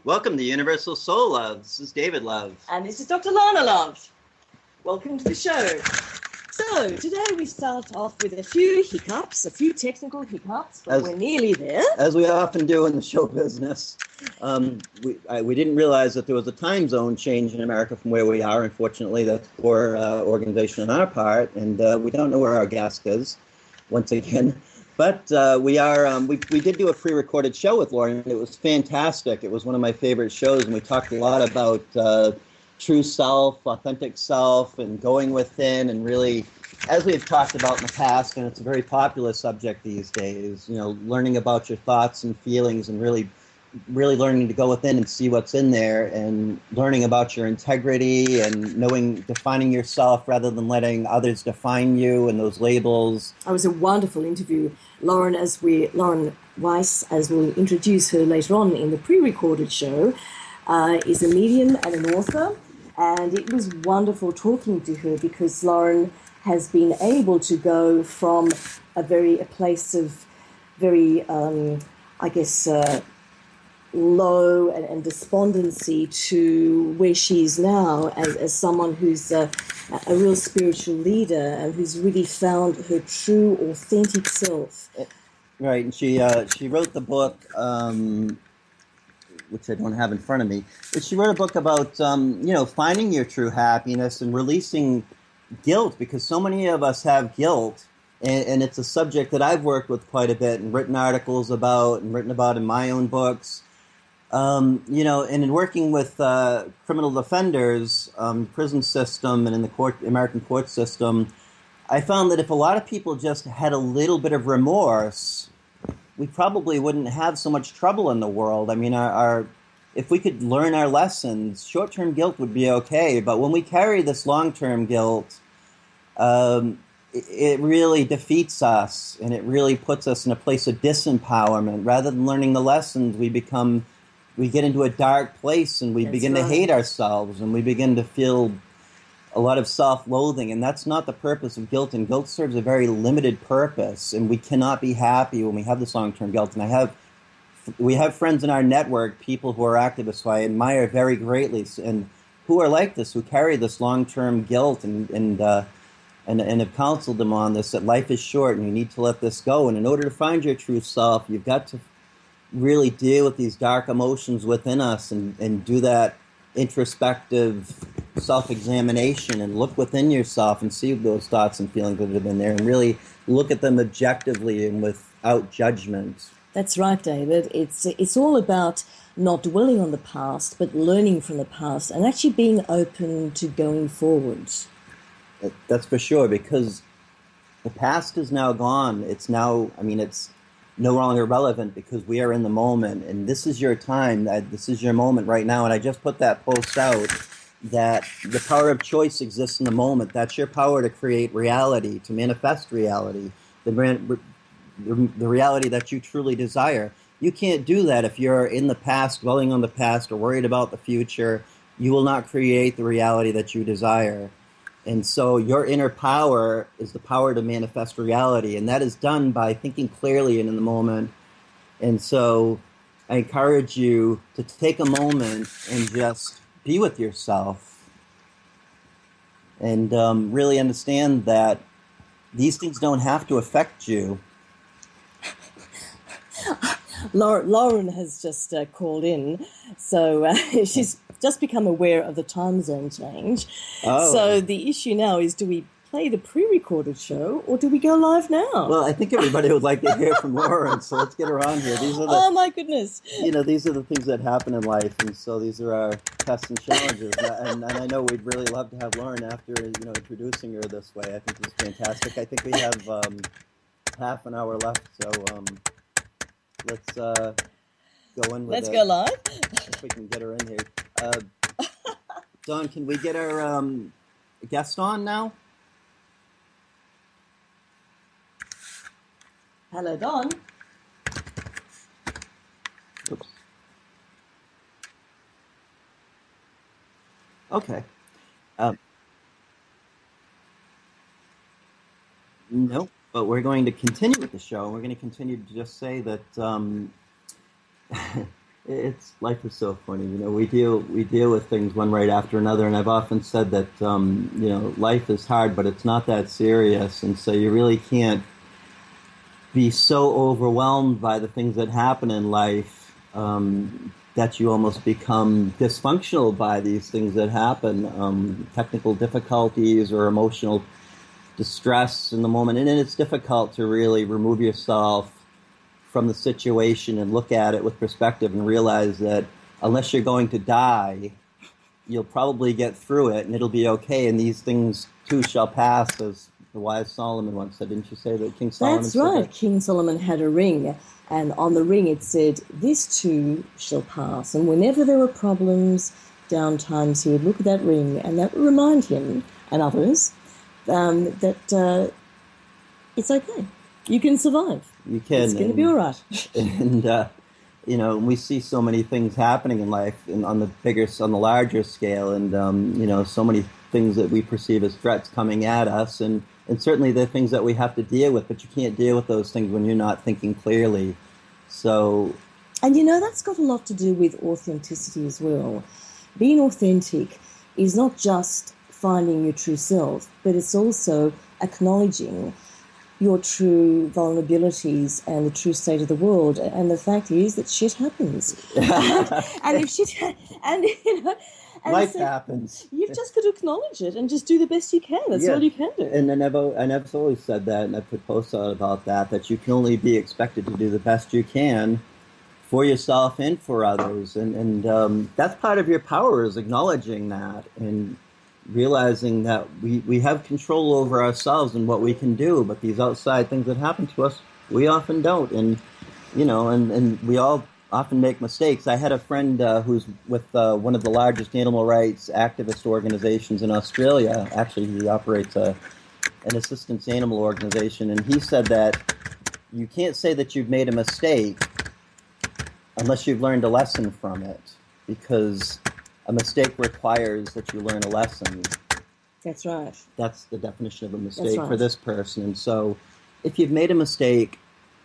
Welcome to Universal Soul Love. This is David Love. And this is Dr. Lana Love. Welcome to the show. So, today we start off with a few technical hiccups, but we're nearly there. As we often do in the show business. We didn't realize that there was a time zone change in America from where we are. Unfortunately, that's poor organization on our part, and we don't know where our guest is, once again. But we did do a pre-recorded show with Lauren. It was fantastic. It was one of my favorite shows, and we talked a lot about true self, authentic self, and going within, and really, as we've talked about in the past, and it's a very popular subject these days, learning about your thoughts and feelings, and really learning to go within and see what's in there, and learning about your integrity, and defining yourself rather than letting others define you and those labels. It was a wonderful interview. Lauren Weiss, as we'll introduce her later on in the pre-recorded show, is a medium and an author. And it was wonderful talking to her because Lauren has been able to go from a place of very, low and despondency to where she is now as someone who's a real spiritual leader and who's really found her true, authentic self. Right, and she wrote the book, which I don't have in front of me, but she wrote a book about, finding your true happiness and releasing guilt, because so many of us have guilt, and it's a subject that I've worked with quite a bit and written articles about and written about in my own books. And in working with criminal defenders, prison system, and in the American court system, I found that if a lot of people just had a little bit of remorse, we probably wouldn't have so much trouble in the world. I mean, if we could learn our lessons, short-term guilt would be okay. But when we carry this long-term guilt, it really defeats us, and it really puts us in a place of disempowerment. Rather than learning the lessons, we get into a dark place, and we begin to hate ourselves, and we begin to feel a lot of self-loathing, and that's not the purpose of guilt, and guilt serves a very limited purpose, and we cannot be happy when we have this long-term guilt. And we have friends in our network, people who are activists who I admire very greatly, and who are like this, who carry this long-term guilt, and have counseled them on this, that life is short, and you need to let this go, and in order to find your true self, you've got to really deal with these dark emotions within us, and do that introspective self-examination, and look within yourself and see those thoughts and feelings that have been there, and really look at them objectively and without judgment. That's right, David. It's all about not dwelling on the past, but learning from the past and actually being open to going forward. That's for sure, because the past is now gone. It's no longer relevant, because we are in the moment, and this is your time. This is your moment right now. And I just put that post out that the power of choice exists in the moment. That's your power to create reality, to manifest reality, the reality that you truly desire. You can't do that if you're in the past, dwelling on the past, or worried about the future. You will not create the reality that you desire. And so your inner power is the power to manifest reality, and that is done by thinking clearly and in the moment. And so I encourage you to take a moment and just be with yourself, and really understand that these things don't have to affect you. Lauren has just called in, so she's just become aware of the time zone change. Oh. So the issue now is, do we play the pre-recorded show, or do we go live now? Well, I think everybody would like to hear from Lauren, so let's get her on here. Oh, my goodness. These are the things that happen in life, and so these are our tests and challenges. And I know we'd really love to have Lauren after, introducing her this way. I think this is fantastic. I think we have half an hour left, so let's go in with Let's it. go live. If we can get her in here. Dawn, can we get our guest on now? Hello, Dawn. Oops. Okay. No, but we're going to continue with the show. We're going to continue to just say that It's life is so funny. We deal with things one right after another, and I've often said that life is hard, but it's not that serious, and so you really can't be so overwhelmed by the things that happen in life that you almost become dysfunctional by these things that happen, technical difficulties or emotional distress in the moment, and then it's difficult to really remove yourself from the situation and look at it with perspective and realize that unless you're going to die, you'll probably get through it and it'll be okay. And these things too shall pass, as the wise Solomon once said. Didn't you say that King Solomon That's said right. that? King Solomon had a ring, and on the ring it said, "This too shall pass." And whenever there were problems, down times, he would look at that ring, and that would remind him and others that it's okay. You can survive. You can. It's going to be all right. And we see so many things happening in life, and on the larger scale, and so many things that we perceive as threats coming at us, and certainly the things that we have to deal with. But you can't deal with those things when you're not thinking clearly. So, and that's got a lot to do with authenticity as well. Being authentic is not just finding your true self, but it's also acknowledging your true vulnerabilities and the true state of the world. And the fact is that shit happens. and if shit, and life happens. You've just got to acknowledge it and just do the best you can. That's all you can do. And I've always said that, and I've put posts out about that you can only be expected to do the best you can for yourself and for others. And that's part of your power, is acknowledging that and realizing that we have control over ourselves and what we can do, but these outside things that happen to us, we often don't. And and we all often make mistakes. I had a friend who's with one of the largest animal rights activist organizations in Australia. Actually, he operates an assistance animal organization, and he said that you can't say that you've made a mistake unless you've learned a lesson from it, because a mistake requires that you learn a lesson. That's right. That's the definition of a mistake for this person. And so if you've made a mistake,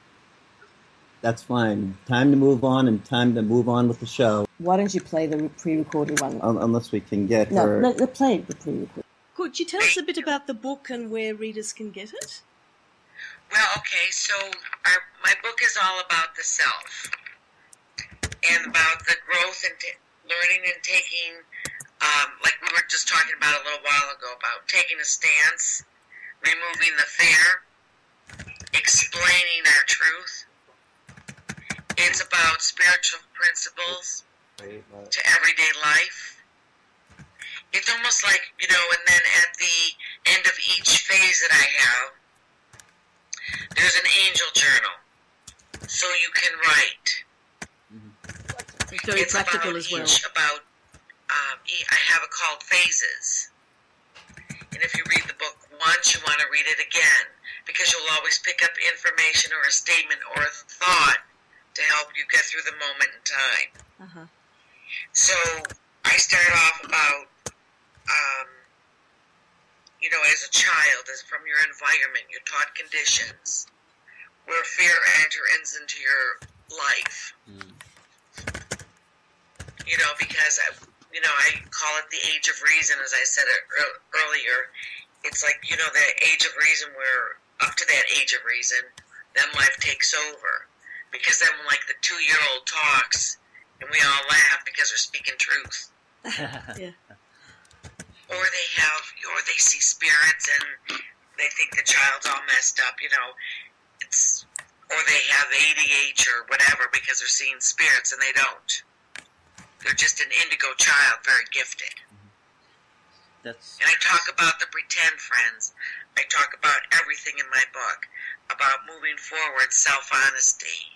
that's fine. Time to move on, and time to move on with the show. Why don't you play the pre-recorded one? Unless we can get her... No, let's play the pre-recorded. Could you tell us a bit about the book and where readers can get it? Well, okay, so my book is all about the self and about the growth and learning and taking, like we were just talking about a little while ago, about taking a stance, removing the fear, explaining our truth. It's about spiritual principles to everyday life. It's almost like, and then at the end of each phase that I have, there's an angel journal, so you can write. It's very practical as well. I have it called Phases. And if you read the book once, you want to read it again, because you'll always pick up information or a statement or a thought to help you get through the moment in time. Uh-huh. So I started off about, as a child, as from your environment, you're taught conditions where fear enters into your life. Because I call it the age of reason, as I said earlier. It's like, the age of reason, where up to that age of reason, then life takes over. Because then, like, the 2-year-old talks, and we all laugh because they're speaking truth. Yeah. Or they see spirits and they think the child's all messed up, or they have ADH or whatever because they're seeing spirits and they don't. They're just an indigo child, very gifted. And I talk about the pretend friends. I talk about everything in my book, about moving forward, self-honesty,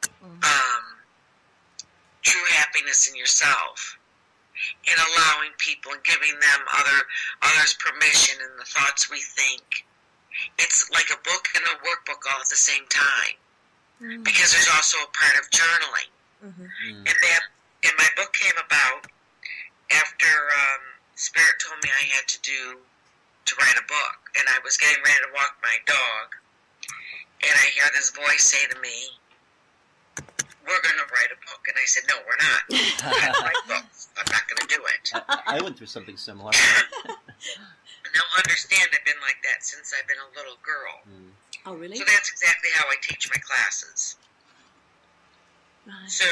true happiness in yourself, and allowing people and giving them others permission in the thoughts we think. It's like a book and a workbook all at the same time, because there's also a part of journaling. And my book came about after Spirit told me I had to write a book, and I was getting ready to walk my dog, and I hear this voice say to me, we're going to write a book. And I said, no, we're not. I don't write books. I'm not going to do it. I went through something similar. Now, understand, I've been like that since I've been a little girl. Oh, really? So that's exactly how I teach my classes. Right. So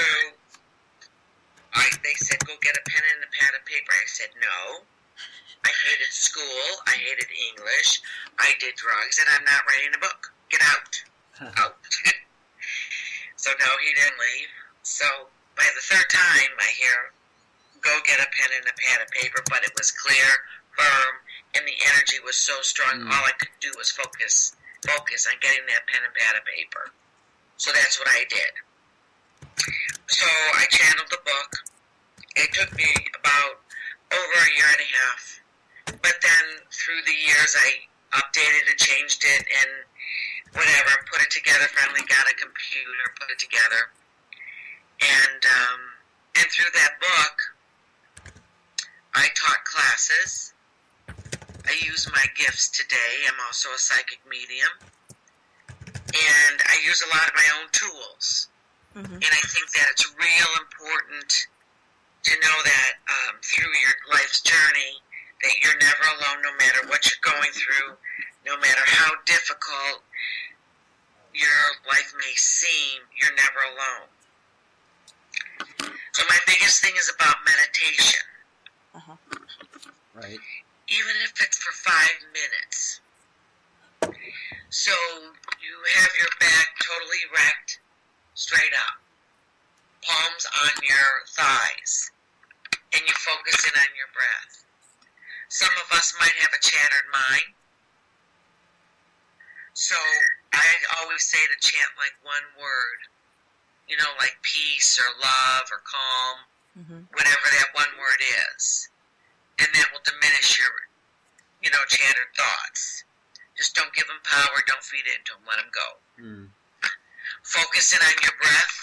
they said, go get a pen and a pad of paper. I said, no. I hated school. I hated English. I did drugs, and I'm not writing a book. Get out. Out. So no, he didn't leave. So by the third time, I hear, go get a pen and a pad of paper, but it was clear, firm, and the energy was so strong, all I could do was focus on getting that pen and pad of paper. So that's what I did. So I channeled the book. It took me about over a year and a half. But then through the years, I updated and changed it and whatever, put it together, finally got a computer, put it together. And through that book, I taught classes. I use my gifts today. I'm also a psychic medium. And I use a lot of my own tools. And I think that it's real important to know that through your life's journey, that you're never alone no matter what you're going through, no matter how difficult your life may seem, you're never alone. So my biggest thing is about meditation. Right. Even if it's for 5 minutes. So you have your back totally erect, straight up, palms on your thighs, and you focus in on your breath. Some of us might have a chattered mind, so I always say to chant like one word, like peace or love or calm, whatever that one word is. And that will diminish your, chattered thoughts. Just don't give them power. Don't feed into them. Let them go. Focus in on your breath,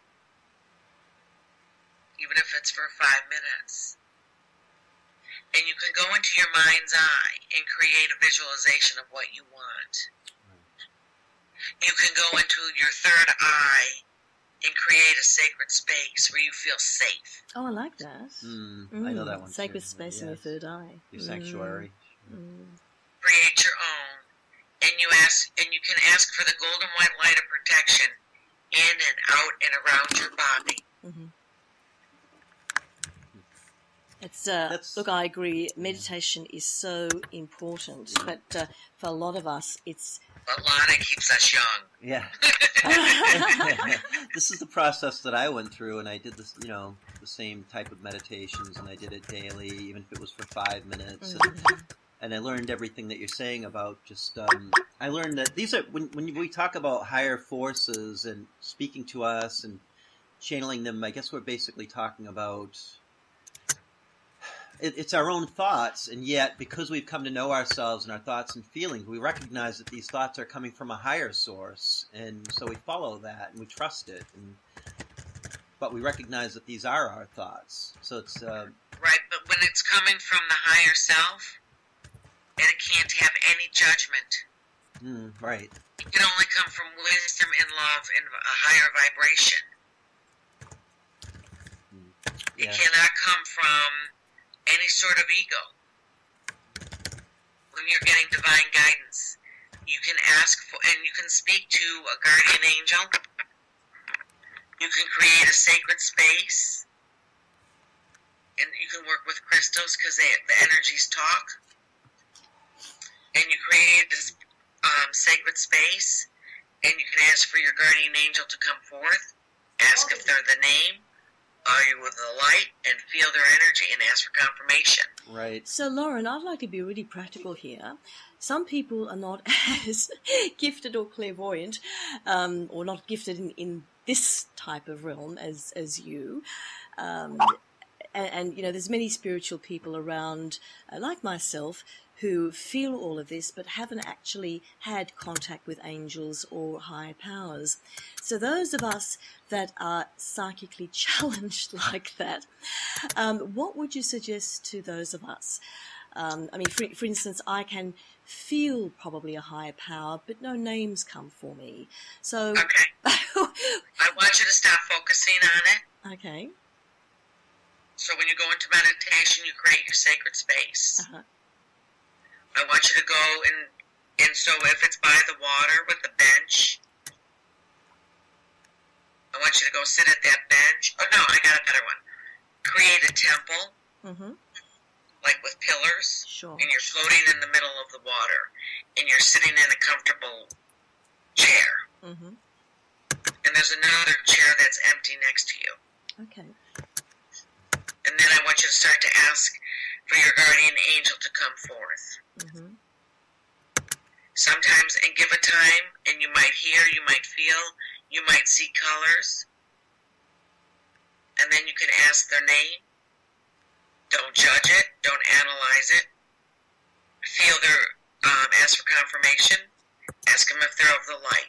even if it's for 5 minutes. And you can go into your mind's eye and create a visualization of what you want. You can go into your third eye and create a sacred space where you feel safe. Oh, I like that. I know that one. Sacred too. space in your third eye. Your sanctuary. Create your own. And you can ask for the golden white light of protection in and out and around your body. Look, I agree. Meditation is so important, but for a lot of us, it's... But Lana keeps us young. Yeah. This is the process that I went through, and I did this, the same type of meditations, and I did it daily, even if it was for 5 minutes. And I learned everything that you're saying about just, I learned that these are, when we talk about higher forces and speaking to us and channeling them, I guess we're basically talking about, it's our own thoughts, and yet because we've come to know ourselves and our thoughts and feelings, we recognize that these thoughts are coming from a higher source, and so we follow that and we trust it. But we recognize that these are our thoughts. So it's right, but when it's coming from the higher self, and it can't have any judgment. Right. It can only come from wisdom and love and a higher vibration. It cannot come from any sort of ego. When you're getting divine guidance, you can ask for, and you can speak to a guardian angel. You can create a sacred space, and you can work with crystals because the energies talk. And you create this sacred space, and you can ask for your guardian angel to come forth, ask if they're the name, are you with the light, and feel their energy and ask for confirmation. Right. So, Lauren, I'd like to be really practical here. Some people are not as gifted or clairvoyant, or not gifted in this type of realm as you. And there's many spiritual people around, like myself, who feel all of this but haven't actually had contact with angels or higher powers. So those of us that are psychically challenged like that, what would you suggest to those of us? For instance, I can feel probably a higher power, but no names come for me. So Okay. I want you to stop focusing on it. Okay. So when you go into meditation, you create your sacred space. Uh-huh. I want you to go and so if it's by the water with the bench, I want you to go sit at that bench. Oh no, I got a better one. Create a temple, like with pillars. Sure. And you're floating in the middle of the water, and you're sitting in a comfortable chair. And there's another chair that's empty next to you. Okay. And then I want you to start to ask for your guardian angel to come forth. Sometimes, and give a time, and you might hear, you might feel, you might see colors. And then you can ask their name. Don't judge it. Don't analyze it. Feel their, ask for confirmation. Ask them if they're of the light.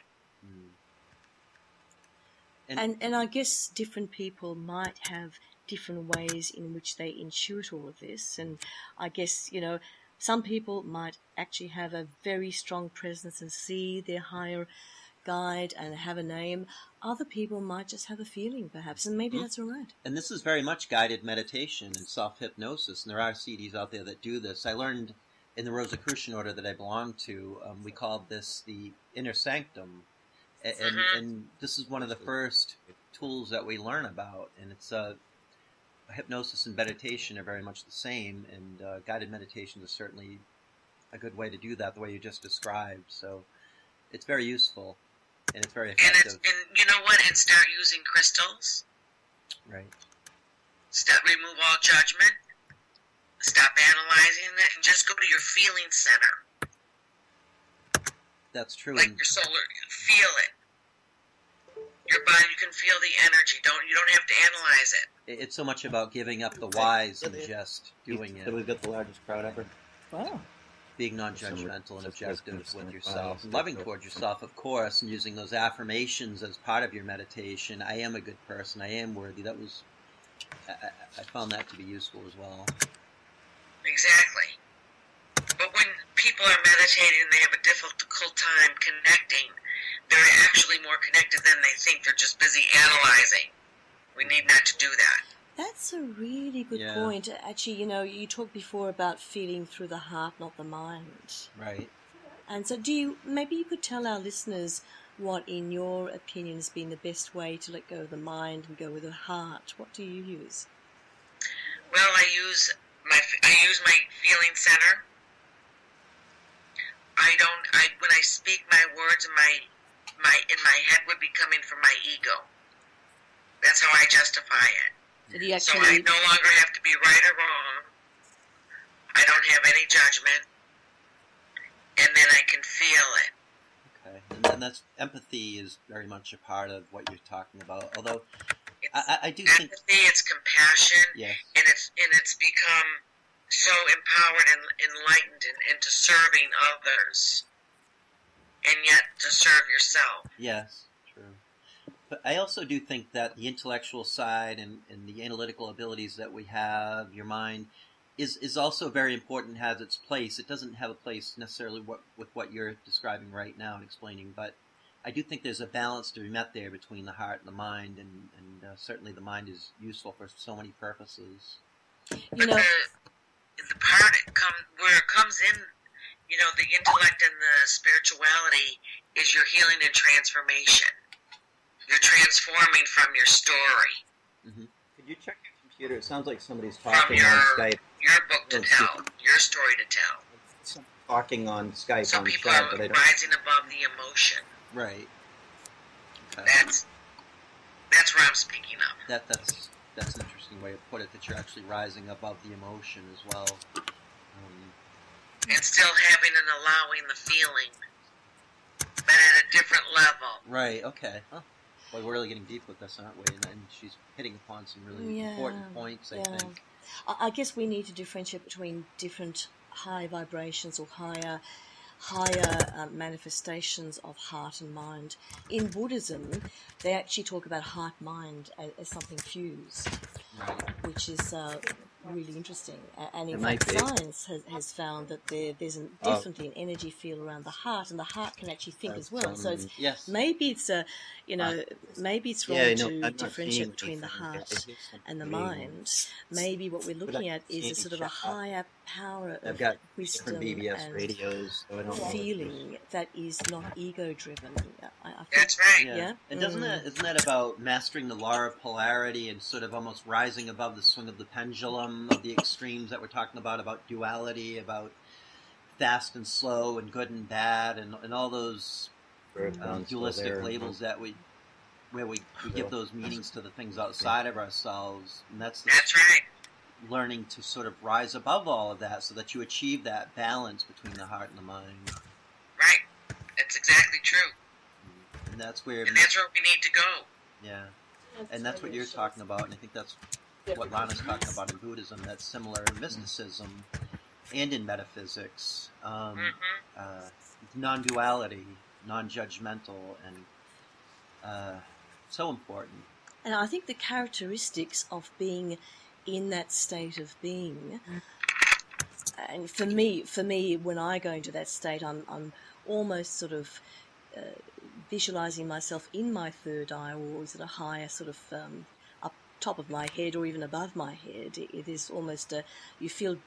And I guess different people might have different ways in which they intuit all of this. And I guess, you know, some people might actually have a very strong presence and see their higher guide and have a name. Other people might just have a feeling, perhaps, and maybe that's all right. And this is very much guided meditation and self-hypnosis, and there are CDs out there that do this. I learned in the Rosicrucian order that I belong to, we called this the inner sanctum. And this is one of the first tools that we learn about, and it's hypnosis and meditation are very much the same, and guided meditation is certainly a good way to do that, the way you just described. So it's very useful, and it's very effective. And you know what? And start using crystals. Right. Remove all judgment. Stop analyzing it, and just go to your feeling center. That's true. Like your solar, feel it. Your body, you can feel the energy. You don't have to analyze it. It's so much about giving up the whys and just doing it. So we've got the largest crowd ever. Wow. Being non-judgmental and objective with yourself. Loving towards yourself, of course, and using those affirmations as part of your meditation. I am a good person. I am worthy. I found that to be useful as well. Exactly. But when people are meditating and they have a difficult time connecting, they're actually more connected than they think. They're just busy analyzing. We need not to do that. That's a really good point. Actually, you know, you talked before about feeling through the heart, not the mind. Right. And so maybe you could tell our listeners what, in your opinion, has been the best way to let go of the mind and go with the heart. What do you use? Well, I use my feeling center. When I speak, my words in my head would be coming from my ego. That's how I justify it. So I no longer have to be right or wrong. I don't have any judgment, and then I can feel it. Okay, and that's empathy is very much a part of what you're talking about. Although I do think empathy, it's compassion, yes. and it's become so empowered and enlightened into serving others, and yet to serve yourself. Yes, true. But I also do think that the intellectual side and the analytical abilities that we have, your mind, is also very important and has its place. It doesn't have a place necessarily with what you're describing right now and explaining, but I do think there's a balance to be met there between the heart and the mind, and certainly the mind is useful for so many purposes. You know, the part where it comes in, you know, the intellect and the spirituality is your healing and transformation. You're transforming from your story. Mm-hmm. Could you check your computer? It sounds like somebody's talking on Skype. Your book to tell, your story to tell. Somebody's talking on Skype. Some people are rising above the emotion. Right. Okay. That's where I'm speaking of. That's an interesting way to put it, that you're actually rising above the emotion as well. And still having and allowing the feeling, but at a different level. Right, okay. Huh. Well, we're really getting deep with this, aren't we? And she's hitting upon some really important points, I think. I guess we need to differentiate between different high vibrations or higher manifestations of heart and mind. In Buddhism, they actually talk about heart-mind as something fused, which is really interesting. And in It fact, might be. science has found that there's definitely an energy field around the heart, and the heart can actually think as well. So it's Yes. maybe it's maybe it's wrong Yeah, to I'm not differentiate seeing between the anything. I heart hear something and the amazing. mind. Maybe what we're looking at is a sort of a higher power I've of got wisdom different BBS and radios, so I don't know. feeling that is not ego-driven. I think, That's right. yeah. And isn't that about mastering the law of polarity and sort of almost rising above the swing of the pendulum of the extremes that we're talking about duality, about fast and slow and good and bad, and all those dualistic labels that we give those meanings to the things outside of ourselves, and that's right. learning to sort of rise above all of that so that you achieve that balance between the heart and the mind. Right. That's exactly true. And that's where we need to go. Yeah. And that's what you're talking about, and I think that's what Lana's talking about in Buddhism. That's similar in mysticism and in metaphysics. Non-duality, non-judgmental, and so important. And I think the characteristics of being in that state of being, and for me, when I go into that state, I'm almost sort of visualizing myself in my third eye, or is it a higher sort of up top of my head, or even above my head. It is almost you feel,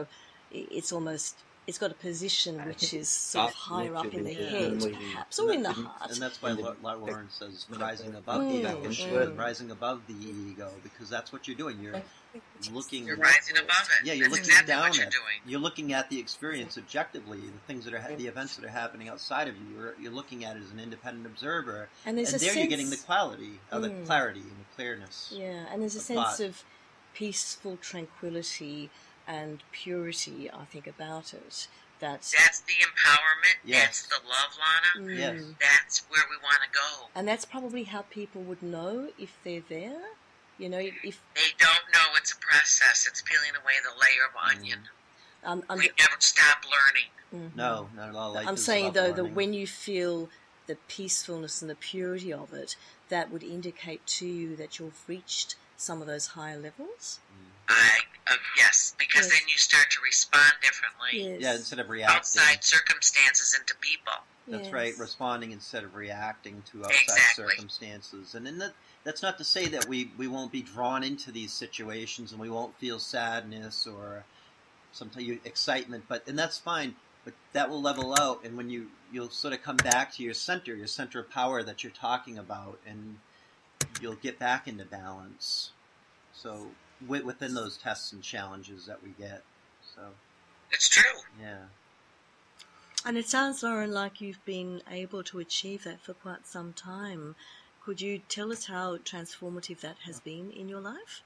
it's got a position which is sort of higher up in the head, perhaps, or in the heart. And that's why Lauren says rising above the ego, rising above the ego, because that's what you're doing. You're looking. You're rising above it. Yeah, you're that's looking exactly down what you're at. doing. You're looking at the experience objectively, the things that are the events that are happening outside of you. You're looking at it as an independent observer, and there you're getting the quality, the clarity and the clearness. Yeah, and there's a sense of peaceful tranquility and purity, I think, about it. That's the empowerment. Yes. That's the love, Lana. Yes. That's where we want to go. And that's probably how people would know if they're there. If they don't know, it's a process. It's peeling away the layer of onion. We never stop learning. No, not at all. I'm saying, though, that when you feel the peacefulness and the purity of it, that would indicate to you that you've reached some of those higher levels. Yes, because then you start to respond differently. Yes. Yeah, instead of reacting. Outside circumstances and to people. That's right, responding instead of reacting to outside circumstances. And then that's not to say that we won't be drawn into these situations and we won't feel sadness or sometimes excitement, and that's fine. But that will level out, and when you'll sort of come back to your center of power that you're talking about, and you'll get back into balance. So within those tests and challenges that we get, so it's true. Yeah. And it sounds, Lauren, like you've been able to achieve that for quite some time. Could you tell us how transformative that has been in your life?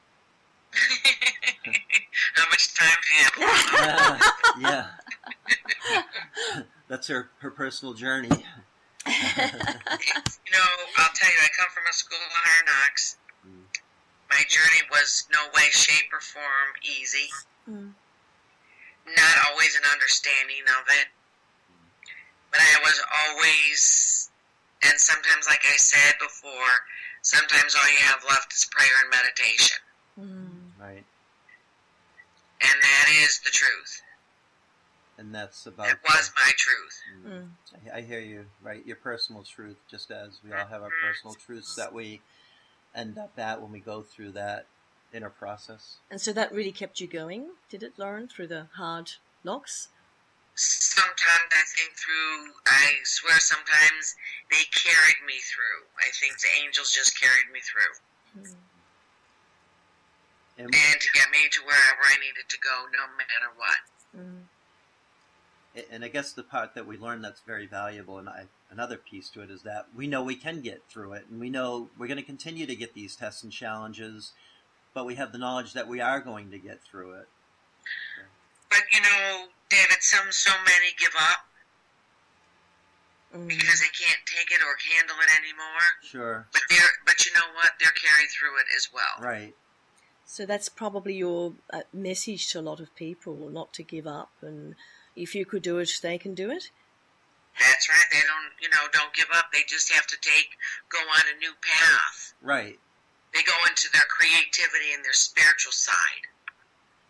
How much time do you have? Yeah. That's her personal journey. I'll tell you, I come from a school of hard knocks. My journey was no way, shape, or form easy. Not always an understanding of it. But I was always, and sometimes, like I said before, sometimes all you have left is prayer and meditation. Right. And that is the truth. And that's about... It was my truth. I hear you, right? Your personal truth, just as we all have our personal truths that we end up at when we go through that inner process. And so that really kept you going, did it, Lauren, through the hard knocks? Sometimes I swear sometimes they carried me through. I think the angels just carried me through. And to get me to wherever I needed to go, no matter what. And I guess the part that we learned that's very valuable, and another piece to it, is that we know we can get through it, and we know we're going to continue to get these tests and challenges, but we have the knowledge that we are going to get through it. But David, so many give up because they can't take it or handle it anymore. Sure. But you know what? They're carried through it as well. Right. So that's probably your message to a lot of people, not to give up, and if you could do it, they can do it. That's right. They don't give up. They just have to go on a new path. Right. They go into their creativity and their spiritual side.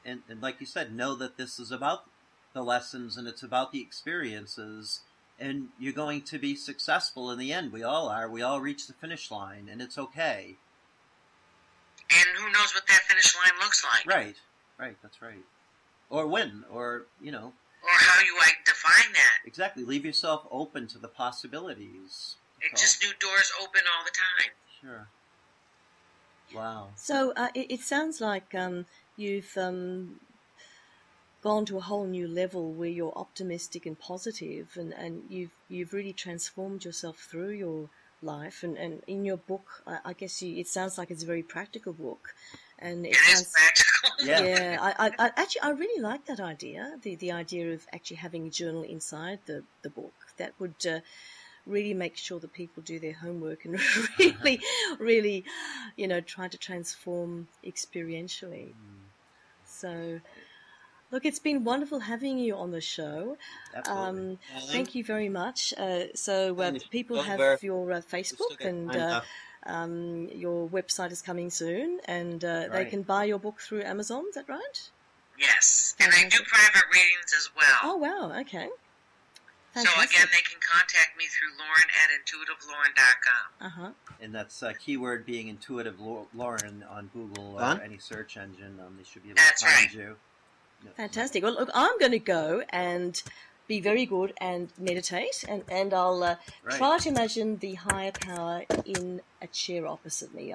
and like you said, know that this is about the lessons and it's about the experiences, and you're going to be successful in the end. We all are. We all reach the finish line, and it's okay. And who knows what that finish line looks like? Right, that's right. Or when, or, Or how you define that. Exactly. Leave yourself open to the possibilities. It's just new doors open all the time. Sure. Wow. So it sounds like you've gone to a whole new level where you're optimistic and positive, and you've really transformed yourself through your life. And in your book, I guess it sounds like it's a very practical book. And it is practical. Yeah, I really like that idea. The idea of actually having a journal inside the book that would really make sure that people do their homework and really, try to transform experientially. So, look, it's been wonderful having you on the show. Absolutely. Thank you very much. So people have your Facebook and your website is coming soon, and they can buy your book through Amazon. Is that right? Yes, and I do private readings as well. Oh, wow, okay. Fantastic. So again, they can contact me through Lauren@intuitivelauren.com. And that's keyword being Intuitive Lauren on Google or any search engine. They should be able to find you. Yep. Fantastic. Well, look, I'm going to go and be very good and meditate, and I'll try to imagine the higher power in a chair opposite me.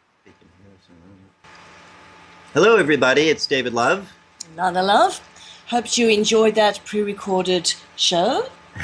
Hello, everybody. It's David Love. Nana Love. Hope you enjoyed that pre-recorded show.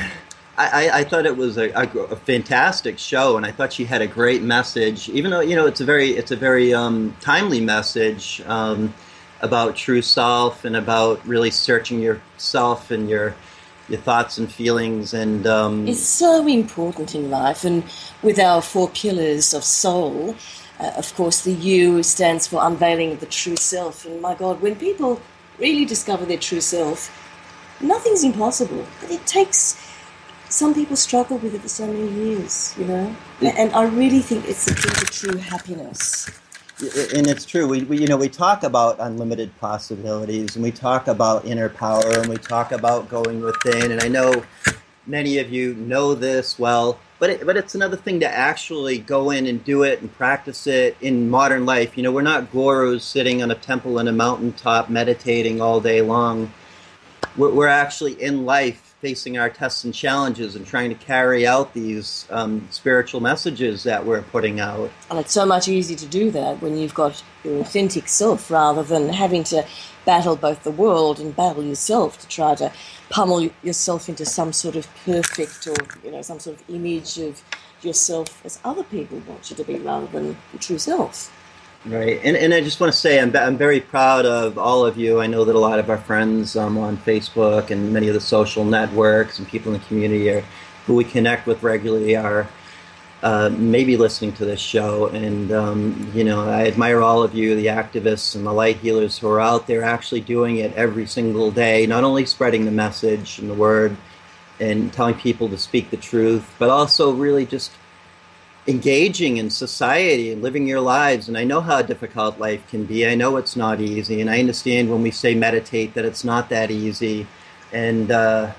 I thought it was a fantastic show, and I thought she had a great message. Even though it's a very timely message about true self and about really searching yourself and your thoughts and feelings, and it's so important in life. And with our 4 pillars of soul, of course, the U stands for unveiling the true self. And my God, when people really discover their true self, nothing's impossible. But it takes. Some people struggle with it for so many years, and I really think it's the key to true happiness. And it's true. We talk about unlimited possibilities, and we talk about inner power, and we talk about going within. And I know many of you know this well, but it's another thing to actually go in and do it and practice it in modern life. We're not gurus sitting on a temple in a mountaintop meditating all day long. We're actually in life, facing our tests and challenges and trying to carry out these spiritual messages that we're putting out. And it's so much easier to do that when you've got your authentic self, rather than having to battle both the world and battle yourself to try to pummel yourself into some sort of perfect or some sort of image of yourself as other people want you to be, rather than your true self. Right, and I just want to say I'm very proud of all of you. I know that a lot of our friends on Facebook and many of the social networks and people in the community who we connect with regularly are maybe listening to this show. And, I admire all of you, the activists and the light healers who are out there actually doing it every single day, not only spreading the message and the word and telling people to speak the truth, but also really just engaging in society and living your lives. And I know how difficult life can be. I know it's not easy. And I understand when we say meditate that it's not that easy. And, that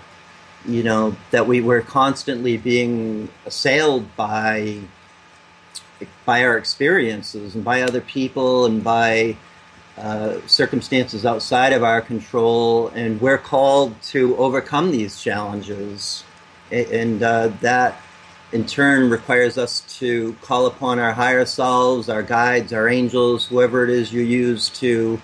we're constantly being assailed by our experiences and by other people and by circumstances outside of our control. And we're called to overcome these challenges. And that in turn requires us to call upon our higher selves, our guides, our angels, whoever it is you use to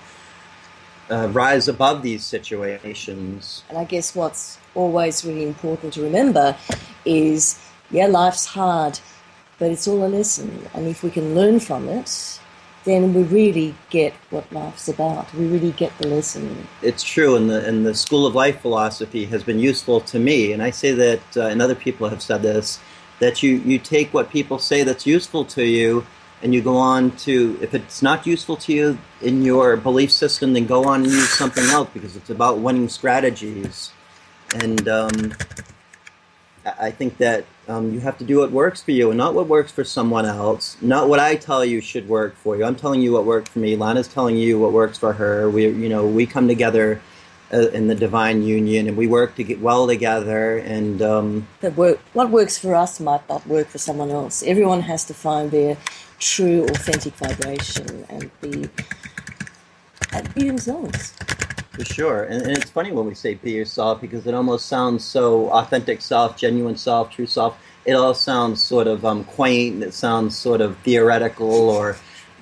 rise above these situations. And I guess what's always really important to remember is, life's hard, but it's all a lesson. And if we can learn from it, then we really get what life's about. We really get the lesson. It's true, and the School of Life philosophy has been useful to me. And I say that, and other people have said this, that you take what people say that's useful to you, and you go on to, if it's not useful to you in your belief system, then go on and use something else, because it's about winning strategies. And I think that You have to do what works for you and not what works for someone else. Not what I tell you should work for you. I'm telling you what worked for me. Lana's telling you what works for her. We come together in the divine union, and we work to get well together. And what works for us might not work for someone else. Everyone has to find their true, authentic vibration and be themselves. For sure. And it's funny when we say be yourself, because it almost sounds so authentic self, genuine self, true self. It all sounds sort of quaint. It sounds sort of theoretical, or,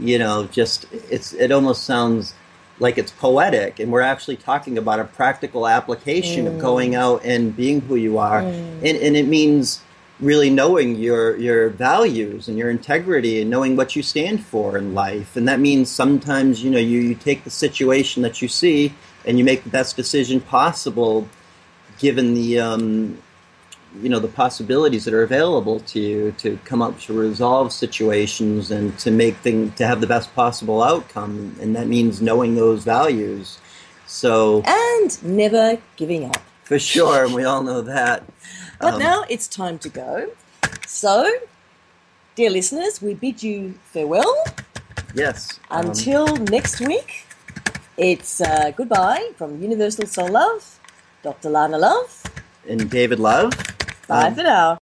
it almost sounds like it's poetic. And we're actually talking about a practical application of going out and being who you are. And it means really knowing your values and your integrity and knowing what you stand for in life. And that means sometimes, you take the situation that you see and you make the best decision possible given the, the possibilities that are available to you to come up to resolve situations and to have the best possible outcome. And that means knowing those values. So, and never giving up. For sure, and we all know that. But now it's time to go. So, dear listeners, we bid you farewell. Yes. Until next week, it's goodbye from Universal Soul Love, Dr. Lana Love. And David Love. Bye for now.